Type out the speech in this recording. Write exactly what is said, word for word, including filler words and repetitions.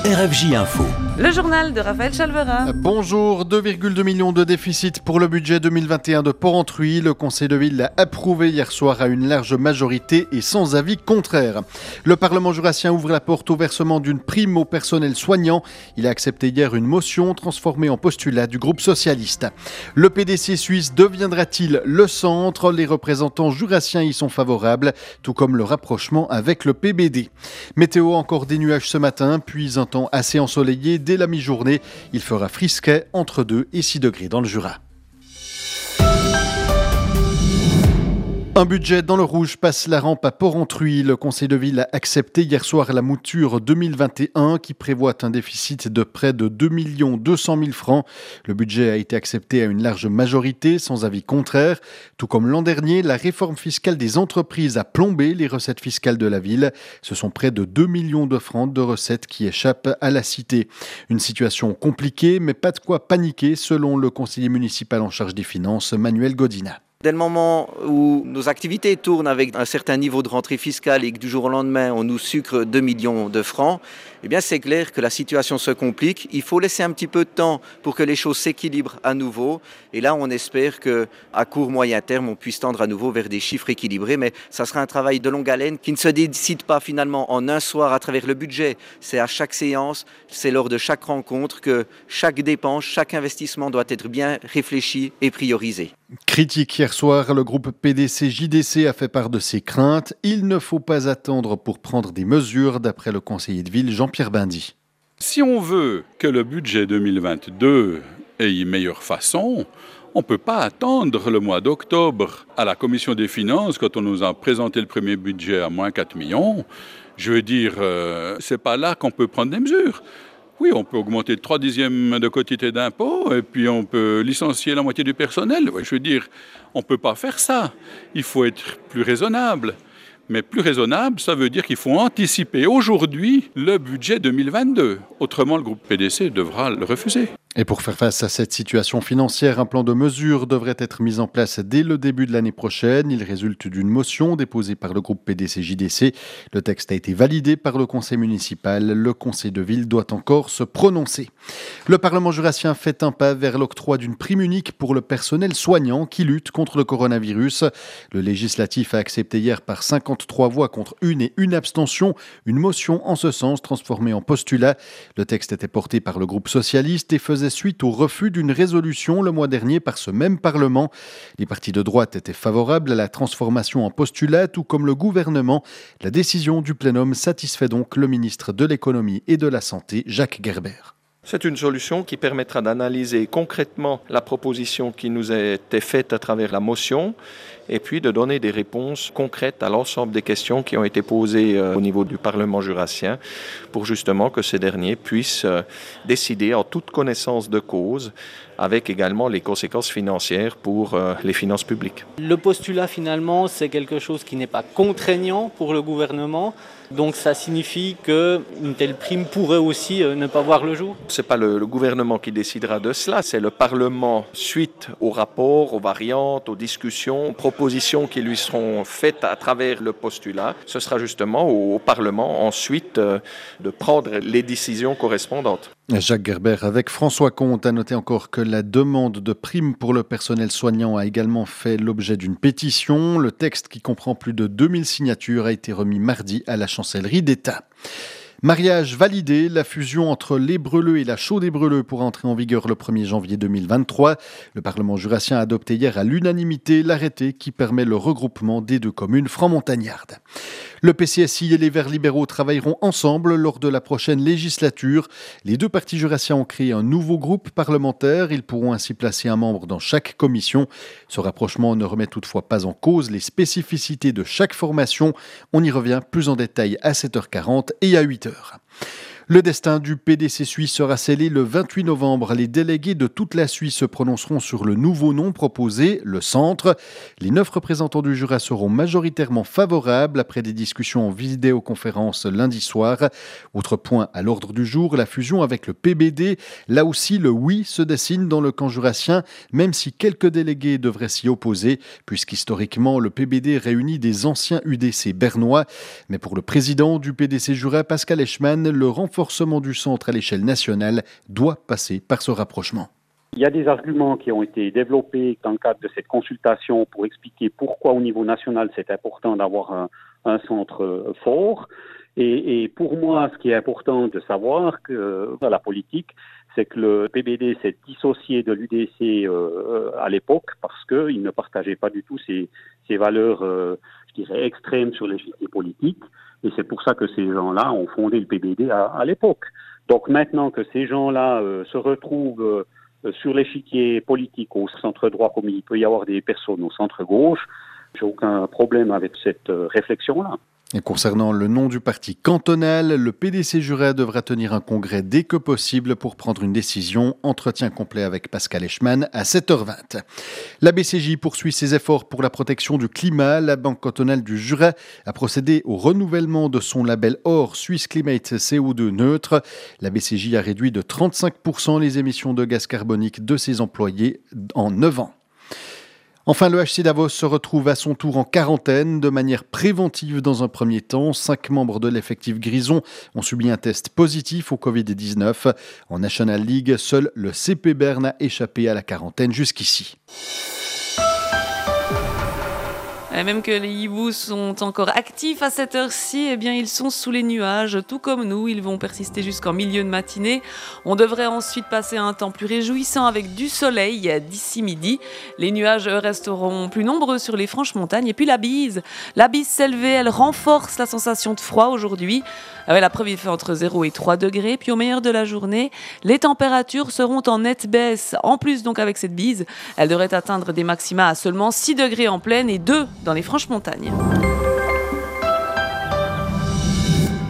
R F J Info. Le journal de Raphaël Chalvera. Bonjour, deux virgule deux millions de déficit pour le budget deux mille vingt et un de Porrentruy. Le Conseil de ville l'a approuvé hier soir à une large majorité et sans avis contraire. Le Parlement jurassien ouvre la porte au versement d'une prime au personnel soignant. Il a accepté hier une motion transformée en postulat du groupe socialiste. Le P D C suisse deviendra-t-il le centre ? Les représentants jurassiens y sont favorables, tout comme le rapprochement avec le P B D. Météo, encore des nuages ce matin, puis un temps assez ensoleillé dès la mi-journée. Il fera frisquet entre deux et six degrés dans le Jura. Un budget dans le rouge passe la rampe à Porrentruy. Le Conseil de ville a accepté hier soir la mouture deux mille vingt et un qui prévoit un déficit de près de deux millions deux cent mille francs. Le budget a été accepté à une large majorité, sans avis contraire. Tout comme l'an dernier, la réforme fiscale des entreprises a plombé les recettes fiscales de la ville. Ce sont près de deux millions de francs de recettes qui échappent à la cité. Une situation compliquée, mais pas de quoi paniquer, selon le conseiller municipal en charge des finances, Manuel Godina. Dès le moment où nos activités tournent avec un certain niveau de rentrée fiscale et que du jour au lendemain on nous sucre deux millions de francs, eh bien c'est clair que la situation se complique. Il faut laisser un petit peu de temps pour que les choses s'équilibrent à nouveau. Et là on espère qu'à court moyen terme on puisse tendre à nouveau vers des chiffres équilibrés. Mais ça sera un travail de longue haleine qui ne se décide pas finalement en un soir à travers le budget. C'est à chaque séance, c'est lors de chaque rencontre que chaque dépense, chaque investissement doit être bien réfléchi et priorisé. Critique hier soir, le groupe P D C J D C a fait part de ses craintes. Il ne faut pas attendre pour prendre des mesures, d'après le conseiller de ville Jean-Pierre Bindy. Si on veut que le budget deux mille vingt-deux ait une meilleure façon, on ne peut pas attendre le mois d'octobre. À la commission des finances, quand on nous a présenté le premier budget à moins quatre millions, je veux dire, euh, c'est pas là qu'on peut prendre des mesures. Oui, on peut augmenter de trois dixièmes de quotité d'impôt et puis on peut licencier la moitié du personnel. Je veux dire, on ne peut pas faire ça. Il faut être plus raisonnable. Mais plus raisonnable, ça veut dire qu'il faut anticiper aujourd'hui le budget deux mille vingt-deux. Autrement, le groupe P D C devra le refuser. Et pour faire face à cette situation financière, un plan de mesures devrait être mis en place dès le début de l'année prochaine. Il résulte d'une motion déposée par le groupe P D C J D C. Le texte a été validé par le conseil municipal. Le conseil de ville doit encore se prononcer. Le Parlement jurassien fait un pas vers l'octroi d'une prime unique pour le personnel soignant qui lutte contre le coronavirus. Le législatif a accepté hier par cinquante-trois voix contre une et une abstention une motion en ce sens transformée en postulat. Le texte était porté par le groupe socialiste et faisait suite au refus d'une résolution le mois dernier par ce même Parlement. Les partis de droite étaient favorables à la transformation en postulat, tout comme le gouvernement. La décision du plénum satisfait donc le ministre de l'Économie et de la Santé, Jacques Gerber. C'est une solution qui permettra d'analyser concrètement la proposition qui nous a été faite à travers la motion et puis de donner des réponses concrètes à l'ensemble des questions qui ont été posées au niveau du Parlement jurassien pour justement que ces derniers puissent décider en toute connaissance de cause avec également les conséquences financières pour les finances publiques. Le postulat finalement c'est quelque chose qui n'est pas contraignant pour le gouvernement. Donc ça signifie qu'une telle prime pourrait aussi ne pas voir le jour ? Ce n'est pas le, le gouvernement qui décidera de cela, c'est le Parlement suite aux rapports, aux variantes, aux discussions, aux propositions qui lui seront faites à travers le postulat. Ce sera justement au, au Parlement ensuite euh, de prendre les décisions correspondantes. Jacques Gerber avec François Comte a noté encore que la demande de prime pour le personnel soignant a également fait l'objet d'une pétition. Le texte qui comprend plus de deux mille signatures a été remis mardi à la chancellerie d'État. Mariage validé, la fusion entre les Breleux et la Chaux-des-Breleux pourra entrer en vigueur le premier janvier deux mille vingt-trois. Le Parlement jurassien a adopté hier à l'unanimité l'arrêté qui permet le regroupement des deux communes franc-montagnardes. Le P C S I et les Verts libéraux travailleront ensemble lors de la prochaine législature. Les deux partis jurassiens ont créé un nouveau groupe parlementaire. Ils pourront ainsi placer un membre dans chaque commission. Ce rapprochement ne remet toutefois pas en cause les spécificités de chaque formation. On y revient plus en détail à sept heures quarante et à huit heures. Le destin du P D C suisse sera scellé le vingt-huit novembre. Les délégués de toute la Suisse se prononceront sur le nouveau nom proposé, le Centre. Les neuf représentants du Jura seront majoritairement favorables après des discussions en vidéoconférence lundi soir. Autre point à l'ordre du jour, la fusion avec le P B D. Là aussi, le oui se dessine dans le camp jurassien, même si quelques délégués devraient s'y opposer, puisqu'historiquement, le P B D réunit des anciens U D C bernois. Mais pour le président du P D C Jura, Pascal Eschmann, le renforcement renforcement du centre à l'échelle nationale doit passer par ce rapprochement. Il y a des arguments qui ont été développés dans le cadre de cette consultation pour expliquer pourquoi au niveau national c'est important d'avoir un, un centre fort. Et, et pour moi, ce qui est important de savoir que dans la politique, c'est que le P B D s'est dissocié de l'U D C euh, à l'époque parce qu'il ne partageait pas du tout ces, ces valeurs, euh, je dirais, extrêmes sur l'échiquier politique. Et c'est pour ça que ces gens-là ont fondé le P B D à, à l'époque. Donc maintenant que ces gens-là euh, se retrouvent euh, sur l'échiquier politique au centre droit, comme il peut y avoir des personnes au centre gauche, j'ai aucun problème avec cette euh, réflexion-là. Et concernant le nom du parti cantonal, le P D C Jura devra tenir un congrès dès que possible pour prendre une décision. Entretien complet avec Pascal Eschmann à sept heures vingt. La B C J poursuit ses efforts pour la protection du climat. La Banque cantonale du Jura a procédé au renouvellement de son label or Swiss Climate C O deux neutre. La B C J a réduit de trente-cinq pour cent les émissions de gaz carbonique de ses employés en neuf ans. Enfin, le H C Davos se retrouve à son tour en quarantaine de manière préventive dans un premier temps. Cinq membres de l'effectif Grison ont subi un test positif au covid dix-neuf. En National League, seul le C P Bern a échappé à la quarantaine jusqu'ici. Et même que les hiboux sont encore actifs à cette heure-ci, eh bien ils sont sous les nuages, tout comme nous. Ils vont persister jusqu'en milieu de matinée. On devrait ensuite passer à un temps plus réjouissant avec du soleil d'ici midi. Les nuages resteront plus nombreux sur les franches montagnes. Et puis la bise, la bise s'est levée, elle renforce la sensation de froid aujourd'hui. Ouais, la preuve, il fait entre zéro et trois degrés. Puis au meilleur de la journée, les températures seront en nette baisse. En plus, donc avec cette bise, elle devrait atteindre des maxima à seulement six degrés en plaine et deux dans les franches montagnes.